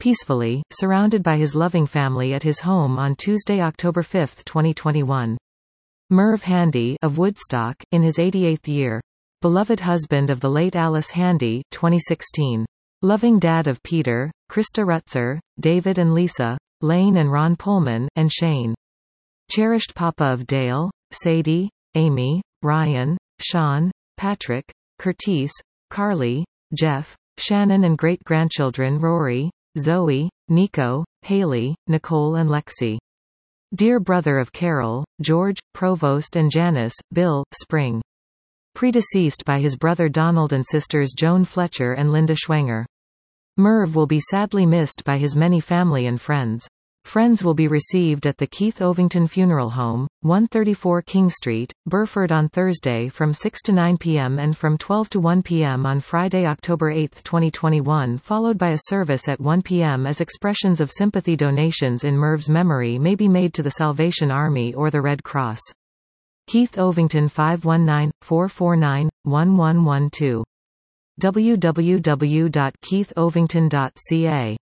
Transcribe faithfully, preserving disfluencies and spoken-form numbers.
peacefully, surrounded by his loving family at his home on Tuesday, October fifth, twenty twenty-one. Merv Handy of Woodstock, in his eighty-eighth year. Beloved husband of the late Alice Handy, twenty sixteen. Loving dad of Peter, Krista Rutzer, David and Lisa, Lane and Ron Pullman, and Shane. Cherished papa of Dale, Sadie, Amy, Ryan, Sean, Patrick, Curtis, Carly, Jeff, Shannon and great-grandchildren Rory, Zoe, Nico, Haley, Nicole and Lexi. Dear brother of Carol, George, Provost and Janice, Bill, Spring. Predeceased by his brother Donald and sisters Joan Fletcher and Linda Schwenger. Merv will be sadly missed by his many family and friends. Friends will be received at the Keith Ovington Funeral Home, one thirty-four King Street, Burford on Thursday from six to nine p m and from twelve to one p m on Friday, October eighth, twenty twenty-one, followed by a service at one p m as expressions of sympathy. Donations in Merv's memory may be made to the Salvation Army or the Red Cross. Keith Ovington five one nine, four four nine, one one one two. w w w dot keith ovington dot c a